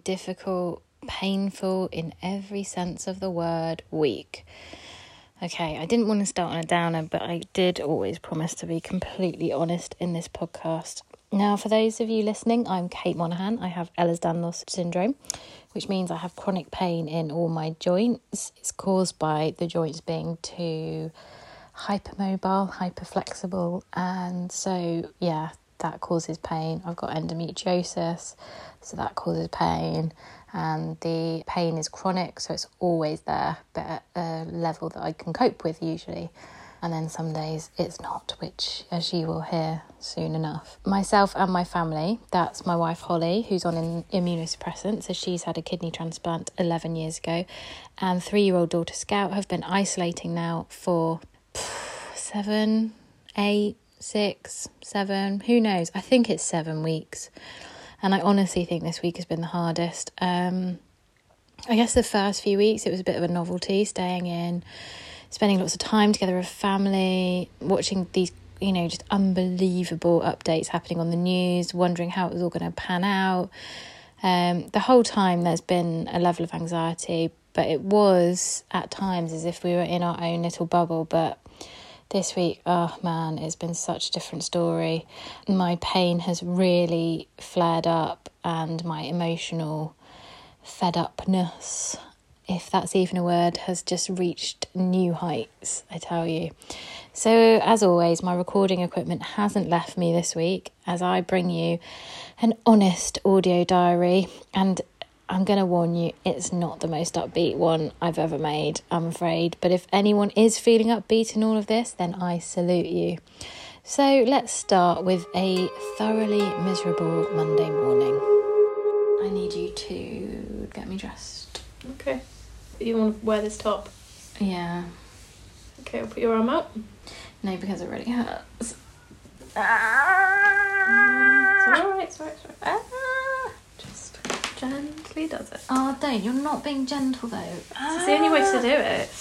difficult, painful in every sense of the word week. Okay, I didn't want to start on a downer, but I did always promise to be completely honest in this podcast. Now, for those of you listening, I'm Kate Monaghan. I have Ehlers-Danlos syndrome, which means I have chronic pain in all my joints. It's caused by the joints being too hypermobile, hyperflexible, and so, yeah, that causes pain. I've got endometriosis, so that causes pain. And the pain is chronic, so it's always there, but at a level that I can cope with usually. And then some days it's not, which, as you will hear soon enough. Myself and my family, that's my wife Holly, who's on immunosuppressants, so she's had a kidney transplant 11 years ago, and 3-year-old daughter Scout have been isolating now for 7, 8, 6, 7, who knows? I think it's 7 weeks. And I honestly think this week has been the hardest. I guess the first few weeks, it was a bit of a novelty, staying in, spending lots of time together with family, watching these, just unbelievable updates happening on the news, wondering how it was all going to pan out. The whole time there's been a level of anxiety, but it was at times as if we were in our own little bubble. But this week, oh man, it's been such a different story. My pain has really flared up, and my emotional fed upness, if that's even a word, has just reached new heights, I tell you. So as always, my recording equipment hasn't left me this week as I bring you an honest audio diary, and I'm going to warn you, it's not the most upbeat one I've ever made, I'm afraid. But if anyone is feeling upbeat in all of this, then I salute you. So let's start with a thoroughly miserable Monday morning. I need you to get me dressed. Okay. You want to wear this top? Yeah. Okay, I'll put your arm out. No, because it really hurts. It's alright, it's alright. Just gently does it. Oh, don't. You're not being gentle, though. It's the only way to do it.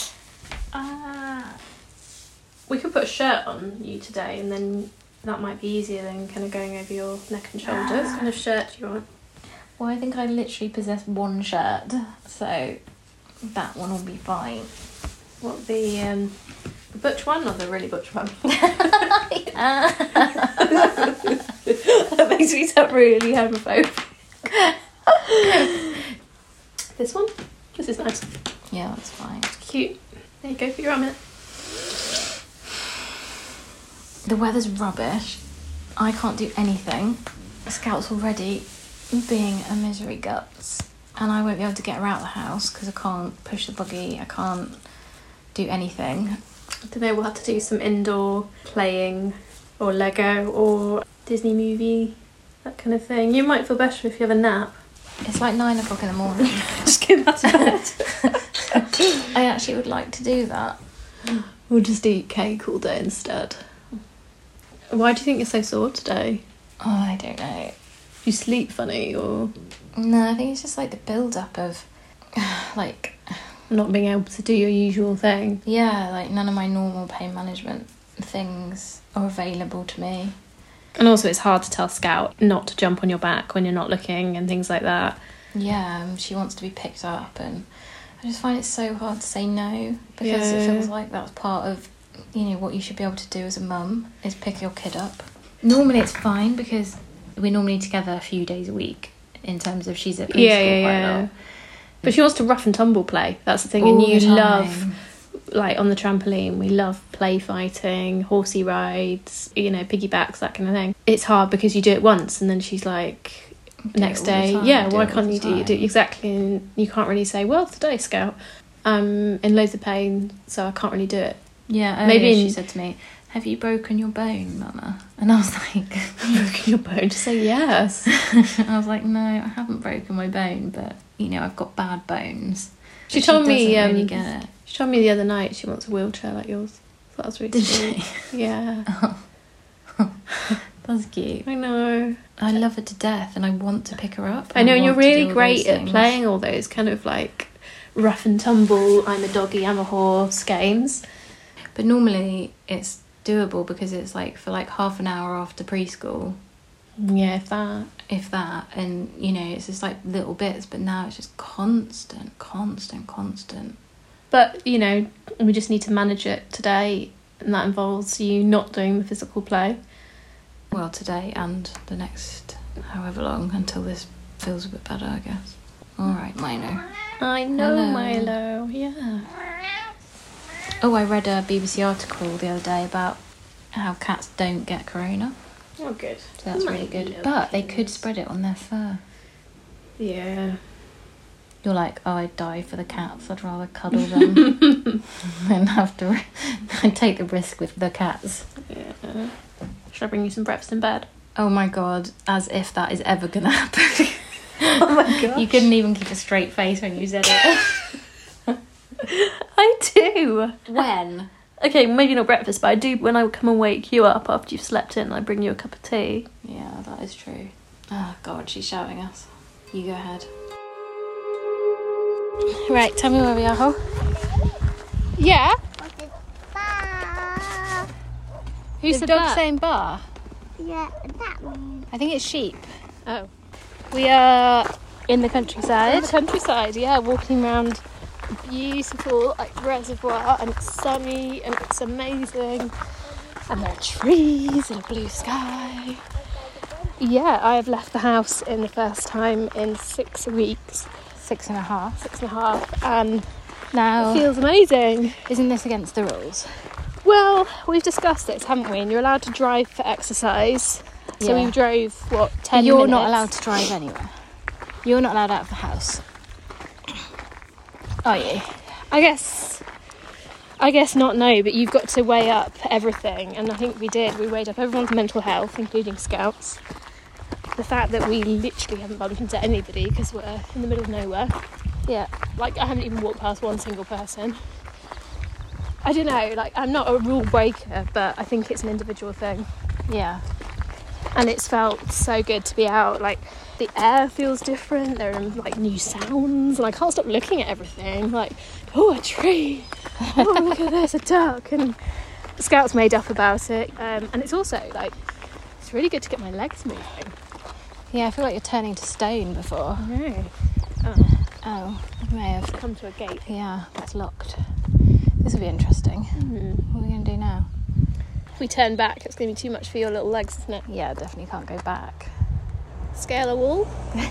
We could put a shirt on you today, and then that might be easier than kind of going over your neck and shoulders. What kind of shirt do you want? Well, I think I literally possess one shirt, so that one will be fine. What, the butch one or the really butch one? That makes me sound really homophobic. This one? This is nice. Yeah, that's fine. Cute. There you go, put your arm in it. The weather's rubbish. I can't do anything. Scout's already being a misery guts, and I won't be able to get her out of the house because I can't push the buggy, I can't do anything. I don't know, we'll have to do some indoor playing or Lego or Disney movie, that kind of thing. You might feel better if you have a nap. It's like 9 o'clock in the morning. Just get back to bed. I actually would like to do that. We'll just eat cake all day instead. Why do you think you're so sore today? Oh, I don't know. Do you sleep funny or...? No, I think it's just like the build-up of, like... not being able to do your usual thing. Yeah, like none of my normal pain management things are available to me. And also it's hard to tell Scout not to jump on your back when you're not looking and things like that. Yeah, she wants to be picked up, and I just find it so hard to say no, because it feels like that's part of, what you should be able to do as a mum, is pick your kid up. Normally it's fine because we're normally together a few days a week in terms of she's at preschool quite a lot. But she wants to rough and tumble play. That's the thing. All and you the time. love, like on the trampoline, we love play fighting, horsey rides, piggybacks, that kind of thing. It's hard because you do it once and then she's like, next day, why can't you do it? Exactly. And you can't really say, well, today, Scout, I'm in loads of pain, so I can't really do it. Yeah, maybe she said to me, have you broken your bone, Mama? And I was like... broken your bone? Just say yes. I was like, no, I haven't broken my bone, but, I've got bad bones. She told me... really get it. She told me the other night she wants a wheelchair like yours. So that was really sweet. Did she? Yeah. Oh. That's cute. I know. I love her to death and I want to pick her up. I know, and you're really great at playing all those kind of like rough and tumble, I'm a doggy, I'm a horse games. But normally it's doable because it's like for like half an hour after preschool Yeah, if that, and it's just like little bits, but now it's just constant. But we just need to manage it today, and that involves you not doing the physical play. Well, today and the next however long until this feels a bit better, I guess. All right, Milo. I know. Hello. Milo, yeah. Oh, I read a BBC article the other day about how cats don't get corona. Oh, good. So that's really good. But they could spread it on their fur. Yeah. You're like, oh, I'd die for the cats. I'd rather cuddle them than have to take the risk with the cats. Yeah. Should I bring you some breakfast in bed? Oh my God, as if that is ever going to happen. Oh my God. You couldn't even keep a straight face when you said it. I do. When? Okay, maybe not breakfast, but I do when I come and wake you up after you've slept in. I bring you a cup of tea. Yeah, that is true. Oh God, she's shouting us. You go ahead. Right, tell me where we are, Ho. Yeah. Who's the dog saying bar? Yeah, that one. I think it's sheep. Oh. We are in the countryside. In the countryside, yeah, walking around a beautiful reservoir, and it's sunny and it's amazing. And there are trees and a blue sky. Yeah, I have left the house in the first time in 6 weeks. 6.5. 6.5, and now it feels amazing. Isn't this against the rules? Well, we've discussed this, haven't we? And you're allowed to drive for exercise. So we drove, 10 You're minutes? not allowed to drive anywhere. You're not allowed out of the house. Are you? I guess not, no, but you've got to weigh up everything, and I think we did. We weighed up everyone's mental health, including Scouts. The fact that we literally haven't bumped into anybody because we're in the middle of nowhere. Yeah. I haven't even walked past one single person. I don't know, I'm not a rule breaker, but I think it's an individual thing. Yeah. And it's felt so good to be out. The air feels different. There are new sounds, and I can't stop looking at everything. Oh, a tree. Oh, look at this, a duck. And the Scouts made up about it. And it's also it's really good to get my legs moving. Yeah, I feel like you're turning to stone before. No. Oh, I may have come to a gate. Yeah, it's locked. This will be interesting. What are we going to do now? If we turn back, it's going to be too much for your little legs, isn't it? Yeah, definitely can't go back. Scale a wall?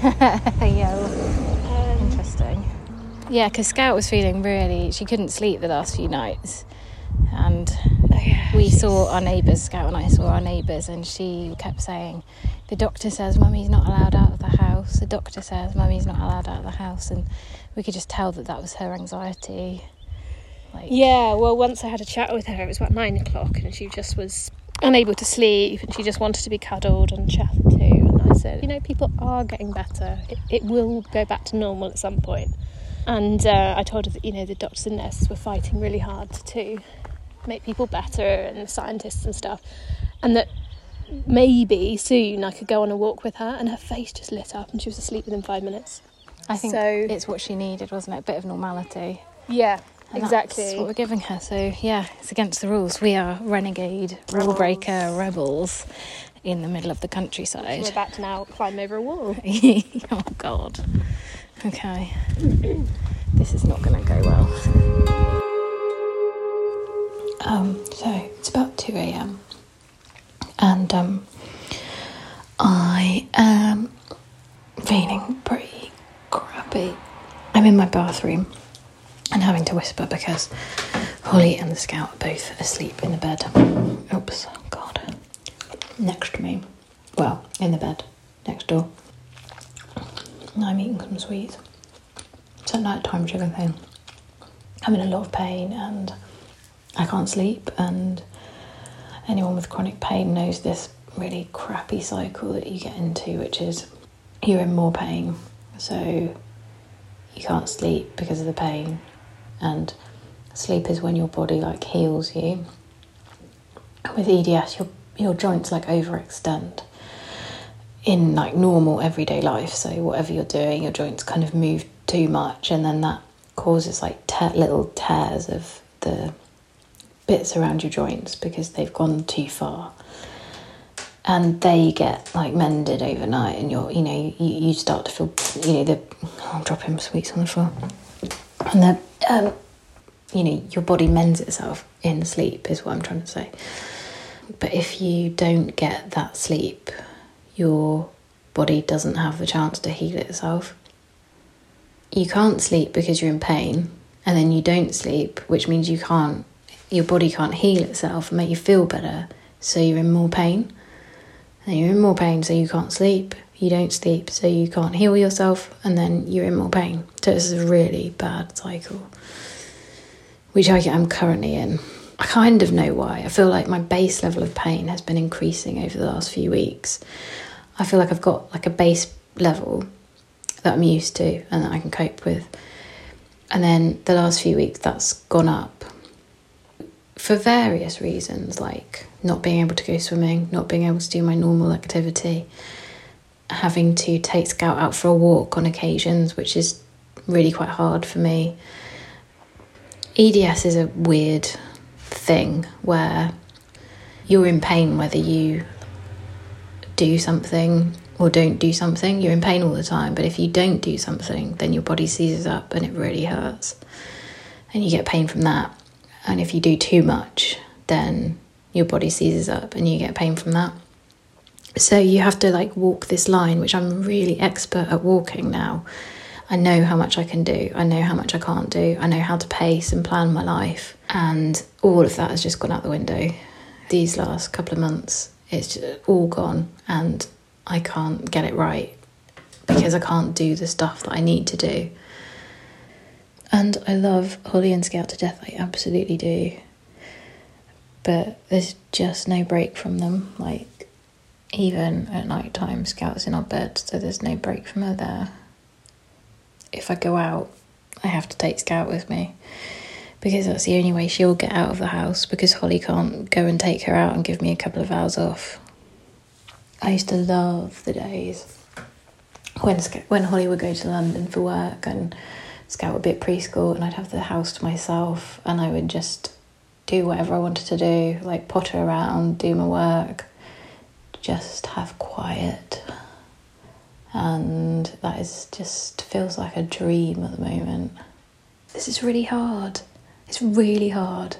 Yeah. Interesting. Yeah, because Scout was feeling she couldn't sleep the last few nights. And we saw our neighbours, Scout and I saw our neighbours, and she kept saying, the doctor says Mummy's not allowed out of the house. The doctor says Mummy's not allowed out of the house. And we could just tell that was her anxiety. Yeah, well, once I had a chat with her, it was about 9 o'clock, and she just was unable to sleep, and she just wanted to be cuddled and chatted to. And I said, people are getting better. It will go back to normal at some point. And I told her that, the doctors and nurses were fighting really hard to make people better, and the scientists and stuff. And that maybe soon I could go on a walk with her, and her face just lit up, and she was asleep within 5 minutes. I think it's what she needed, wasn't it? A bit of normality. Yeah. And exactly. That's what we're giving her. So, yeah, it's against the rules. We are renegade, rule breaker rebels in the middle of the countryside. We're about to now climb over a wall. Oh, God. Okay. This is not going to go well. So, it's about 2 a.m. And I am feeling pretty crappy. I'm in my bathroom and having to whisper because Holly and the Scout are both asleep in the bed. Oops, God. Next to me. Well, in the bed, next door. And I'm eating some sweets. It's a nighttime sugar thing. I'm in a lot of pain and I can't sleep, and anyone with chronic pain knows this really crappy cycle that you get into, which is you're in more pain, so you can't sleep because of the pain. And sleep is when your body heals you. And with EDS, your joints overextend in normal everyday life. So whatever you're doing, your joints kind of move too much, and then that causes little tears of the bits around your joints because they've gone too far. and they get like mended overnight, and you start to feel, I'm dropping sweets on the floor, and your body mends itself in sleep is what I'm trying to say. But if you don't get that sleep, your body doesn't have the chance to heal itself. You can't sleep because you're in pain, and then you don't sleep, which means your body can't heal itself and make you feel better, so you're in more pain. And you're in more pain, so you can't sleep. You don't sleep, so you can't heal yourself, and then you're in more pain. So it's a really bad cycle, which I'm currently in. I kind of know why. I feel like my base level of pain has been increasing over the last few weeks. I feel like I've got like a base level that I'm used to and that I can cope with. And then the last few weeks that's gone up for various reasons, like not being able to go swimming, not being able to do my normal activity, having to take Scout out for a walk on occasions, which is really quite hard for me. EDS is a weird thing where you're in pain whether you do something or don't do something. You're in pain all the time, but if you don't do something, then your body seizes up and it really hurts, and you get pain from that. And if you do too much, then your body seizes up and you get pain from that. So you have to like walk this line, which I'm really expert at walking now. I know how much I can do. I know how much I can't do. I know how to pace and plan my life. And all of that has just gone out the window. These last couple of months, it's just all gone, and I can't get it right because I can't do the stuff that I need to do. And I love Holly and Scout to death, I absolutely do. But there's just no break from them. Like, even at night time, Scout's in our bed, so there's no break from her there. If I go out, I have to take Scout with me, because that's the only way she'll get out of the house, because Holly can't go and take her out and give me a couple of hours off. I used to love the days when Holly would go to London for work and Scout would be at preschool, and I'd have the house to myself and I would just do whatever I wanted to do, like potter around, do my work, just have quiet. And that is just feels like a dream at the moment. This is really hard. It's really hard.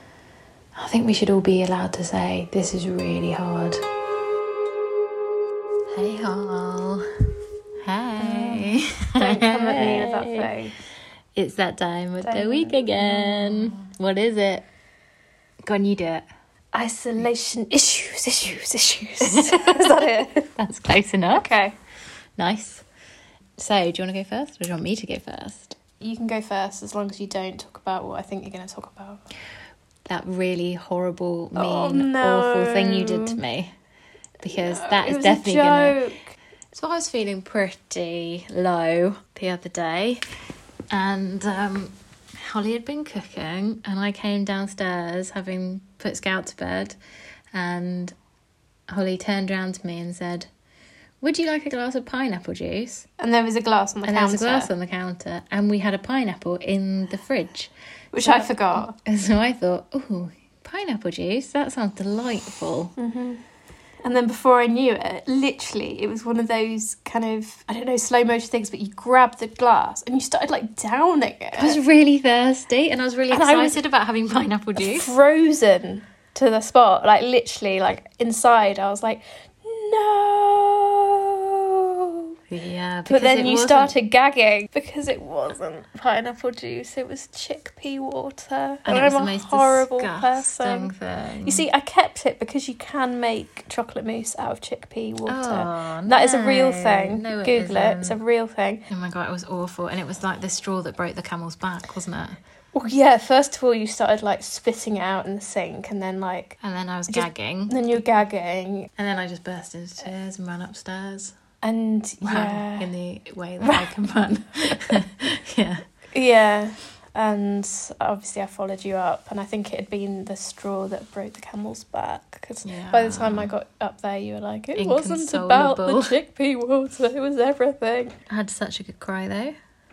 I think we should all be allowed to say, this is really hard. Hey, Hall. Hey. Don't come at me with that face. It's that time of the week again. What is it? Go on, you do it. Isolation issues. Is that it? That's close enough. Okay. Nice. So, do you want to go first, or do you want me to go first? You can go first, as long as you don't talk about what I think you're going to talk about. That really horrible, mean, awful thing you did to me. Because that is definitely going to... So I was feeling pretty low the other day, and Holly had been cooking, and I came downstairs having put Scout to bed, and Holly turned around to me and said, "Would you like a glass of pineapple juice?" And there was a glass on the counter. And there was a glass on the counter, and we had a pineapple in the fridge. Which I forgot. And so I thought, ooh, pineapple juice, that sounds delightful. Mm-hmm. And then before I knew it, literally, it was one of those kind of, I don't know, slow motion things, but you grabbed the glass and you started like downing it. I was really thirsty and I was really excited about having pineapple juice. Frozen to the spot, like literally, like inside, I was like, no. Yeah, but then you started gagging because it wasn't pineapple juice, it was chickpea water. And I'm a horrible person. Thing. You see, I kept it because you can make chocolate mousse out of chickpea water. Oh, that is a real thing. No, Google it. It's a real thing. Oh my God, it was awful. And it was like the straw that broke the camel's back, wasn't it? Well, yeah, first of all, you started like spitting it out in the sink, and then like... And then I was gagging. Then you were gagging. And then I just burst into tears and ran upstairs. And yeah, in the way that I can run. Yeah, and obviously I followed you up, and I think it had been the straw that broke the camel's back, because by the time I got up there you were like, it wasn't about the chickpea water, it was everything. I had such a good cry though.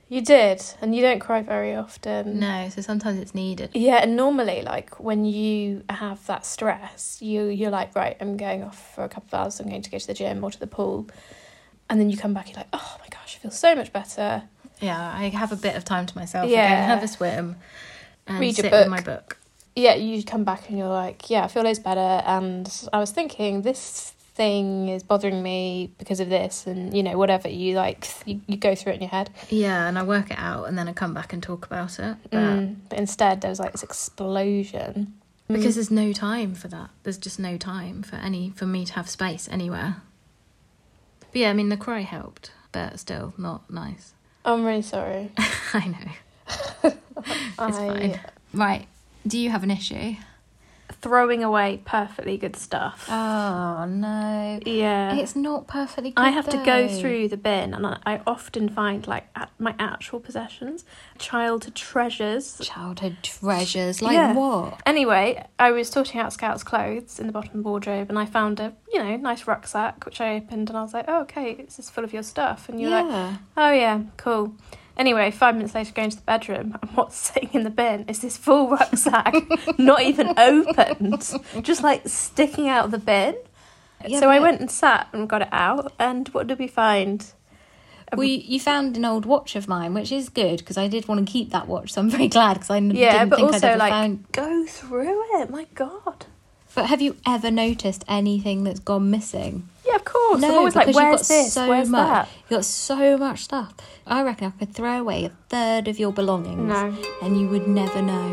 You did, and you don't cry very often. No, so sometimes it's needed. Yeah, and normally, like, when you have that stress, you're like, right, I'm going off for a couple of hours, I'm going to go to the gym or to the pool. And then you come back, you're like, oh my gosh, I feel so much better. Yeah, I have a bit of time to myself Yeah. again, have a swim, and read sit your book. with my book. Yeah, you come back and you're like, yeah, I feel loads better. And I was thinking, this thing is bothering me because of this, and, you know, whatever. You go through it in your head. Yeah, and I work it out, and then I come back and talk about it. But But instead, there was like this explosion. because there's no time for that. There's just no time for me to have space anywhere. But yeah, I mean, the cry helped, but still not nice. I'm really sorry. I know. It's fine. Right, do you have an issue? Throwing away perfectly good stuff. Oh, no. Yeah. It's not perfectly good, I have to go though. through the bin, and I often find, like, my actual possessions, childhood treasures. Childhood treasures, like Yeah. what? Anyway, I was sorting out Scout's clothes in the bottom of the wardrobe, and I found a, nice rucksack, which I opened, and I was like, oh, okay, this is full of your stuff. And you're like, oh, yeah, cool. Anyway, 5 minutes later, going to the bedroom, and what's sitting in the bin is this full rucksack, not even opened, just, like, sticking out of the bin. Yeah, so I but- went and sat and got it out, and what did we find? Well, you found an old watch of mine, which is good, because I did want to keep that watch, so I'm very glad, because I Yeah, didn't but think I'd also, ever like, found... go through it, my God. But have you ever noticed anything that's gone missing? Yeah, of course. I'm No, always like, because you've where's got this? so Where's much. that? You've got so much stuff. I reckon I could throw away a third of your belongings. No. And you would never know.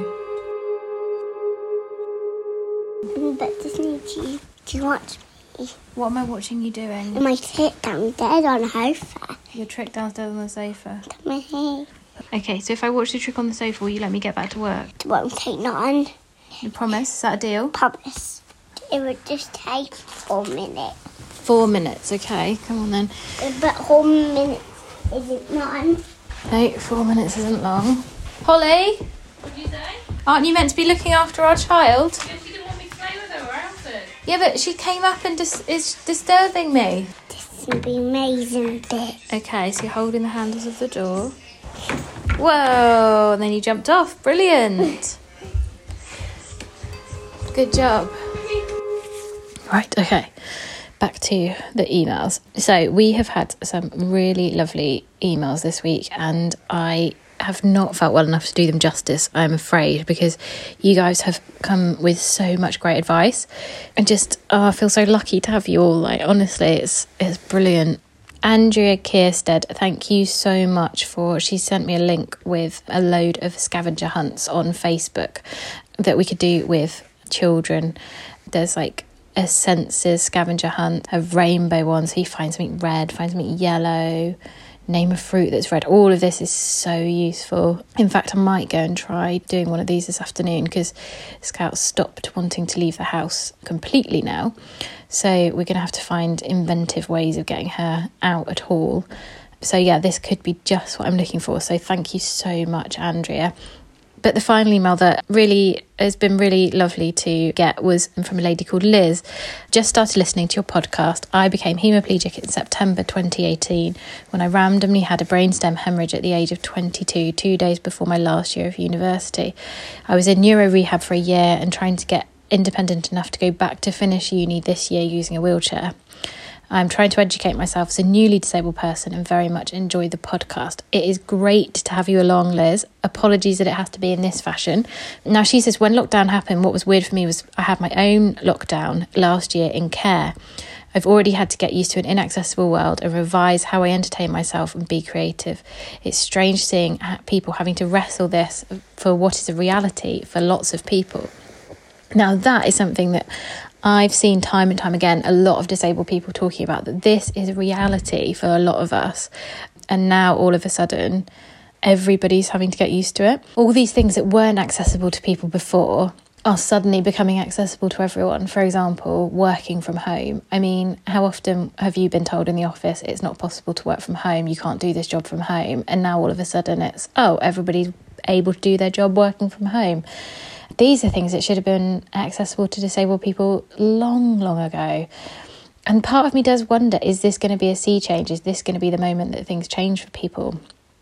But Disney, do you watch me? What am I watching you doing? I might sit down dead on the sofa. Your trick downstairs on the sofa. My hair. Okay, so if I watch the trick on the sofa, will you let me get back to work? It won't take long. You promise? Is that a deal? Promise. It would just take 4 minutes. 4 minutes, okay. Come on then. But 4 minutes isn't long. No, 4 minutes isn't long. Holly? What did you say? Aren't you meant to be looking after our child? Yeah, she didn't want me to play with her or else it. Yeah, but she came up and is disturbing me. This would be amazing bit. Okay, so you're holding the handles of the door. Whoa, and then you jumped off. Brilliant. Good job. Right, okay. Back to the emails. So we have had some really lovely emails this week, and I have not felt well enough to do them justice, I'm afraid, because you guys have come with so much great advice, and just I feel so lucky to have you all. Like, honestly, it's brilliant. Andrea Kierstead, thank you so much she sent me a link with a load of scavenger hunts on Facebook that we could do with children. There's like a senses scavenger hunt, a rainbow one, so you find something red, find something yellow, name a fruit that's red. All of this is so useful. In fact, I might go and try doing one of these this afternoon, because Scout stopped wanting to leave the house completely now, so we're going to have to find inventive ways of getting her out at all. So yeah, this could be just what I'm looking for, so thank you so much, Andrea. But the final email that really has been really lovely to get was from a lady called Liz. Just started listening to your podcast. I became hemiplegic in September 2018 when I randomly had a brainstem hemorrhage at the age of 22, 2 days before my last year of university. I was in neuro rehab for a year and trying to get independent enough to go back to finish uni this year using a wheelchair. I'm trying to educate myself as a newly disabled person and very much enjoy the podcast. It is great to have you along, Liz. Apologies that it has to be in this fashion. Now, she says, when lockdown happened, what was weird for me was I had my own lockdown last year in care. I've already had to get used to an inaccessible world and revise how I entertain myself and be creative. It's strange seeing people having to wrestle this for what is a reality for lots of people. Now, that is something that I've seen time and time again, a lot of disabled people talking about, that this is a reality for a lot of us. And now all of a sudden, everybody's having to get used to it. All these things that weren't accessible to people before are suddenly becoming accessible to everyone. For example, working from home. I mean, how often have you been told in the office it's not possible to work from home, you can't do this job from home? And now all of a sudden it's, everybody's able to do their job working from home. These are things that should have been accessible to disabled people long, long ago. And part of me does wonder, is this going to be a sea change? Is this going to be the moment that things change for people?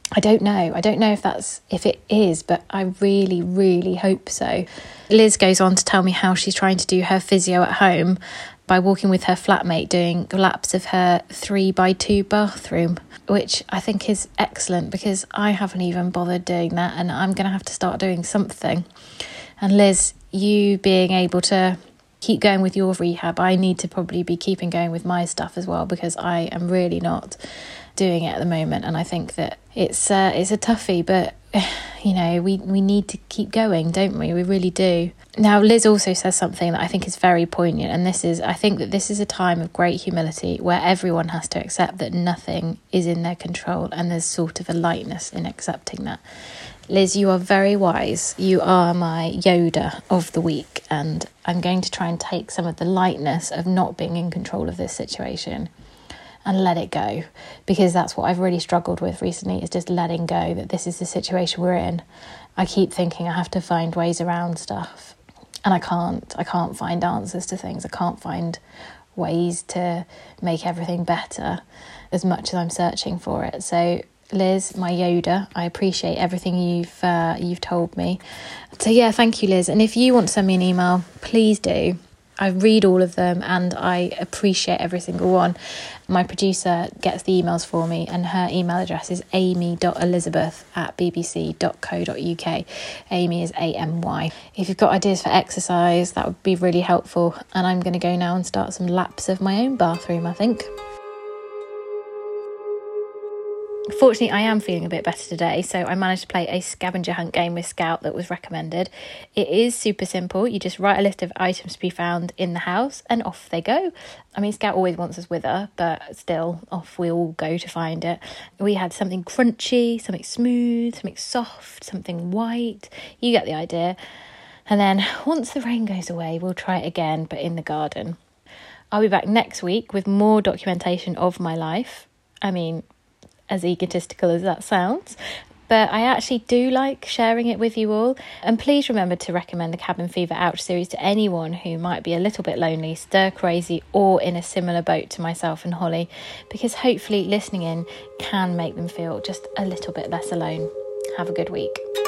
I don't know if it is, but I really, really hope so. Liz goes on to tell me how she's trying to do her physio at home by walking with her flatmate, doing laps of her 3x2 bathroom, which I think is excellent because I haven't even bothered doing that, and I'm going to have to start doing something. And Liz, you being able to keep going with your rehab, I need to probably be keeping going with my stuff as well, because I am really not doing it at the moment. And I think that it's a toughie, but you know, we need to keep going, don't we? We really do. Now, Liz also says something that I think is very poignant, and I think that this is a time of great humility where everyone has to accept that nothing is in their control, and there's sort of a lightness in accepting that. Liz, you are very wise. You are my Yoda of the week, and I'm going to try and take some of the lightness of not being in control of this situation and let it go, because that's what I've really struggled with recently, is just letting go that this is the situation we're in. I keep thinking I have to find ways around stuff, and I can't find answers to things. I can't find ways to make everything better as much as I'm searching for it. So Liz, my Yoda, I appreciate everything you've told me. So yeah, thank you, Liz. And if you want to send me an email, please do. I read all of them and I appreciate every single one. My producer gets the emails for me, and her email address is amy.elizabeth@bbc.co.uk. Amy is AMY. If you've got ideas for exercise, that would be really helpful. And I'm going to go now and start some laps of my own bathroom, I think. Fortunately, I am feeling a bit better today, so I managed to play a scavenger hunt game with Scout that was recommended. It is super simple. You just write a list of items to be found in the house and off they go. I mean, Scout always wants us with her, but still, off we all go to find it. We had something crunchy, something smooth, something soft, something white. You get the idea. And then once the rain goes away, we'll try it again, but in the garden. I'll be back next week with more documentation of my life. I mean, as egotistical as that sounds, but I actually do like sharing it with you all. And please remember to recommend the Cabin Fever Ouch series to anyone who might be a little bit lonely, stir crazy, or in a similar boat to myself and Holly, because hopefully listening in can make them feel just a little bit less alone. Have a good week.